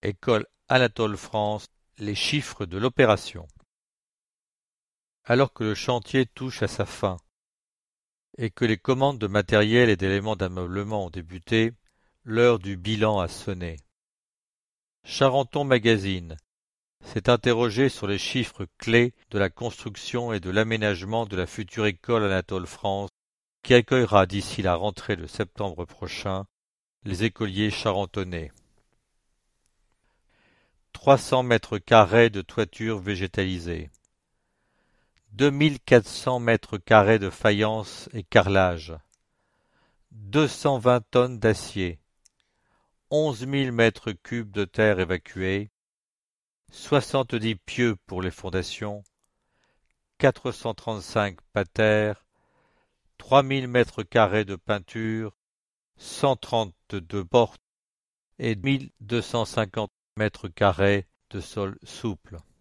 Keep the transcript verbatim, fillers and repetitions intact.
École Anatole France, les chiffres de l'opération. Alors que le chantier touche à sa fin et que les commandes de matériel et d'éléments d'ameublement ont débuté, l'heure du bilan a sonné. Charenton Magazine s'est interrogé sur les chiffres clés de la construction et de l'aménagement de la future école Anatole France qui accueillera d'ici la rentrée de septembre prochain les écoliers charentonnais. trois cents mètres carrés de toiture végétalisée, deux mille quatre cents mètres carrés de faïence et carrelage, deux cent vingt tonnes d'acier, onze mille mètres cubes de terre évacués, soixante-dix pieux pour les fondations, quatre cent trente-cinq patères, trois mille mètres carrés de peinture, cent trente-deux portes et mille deux cent cinquante mètres carrés de sol souple.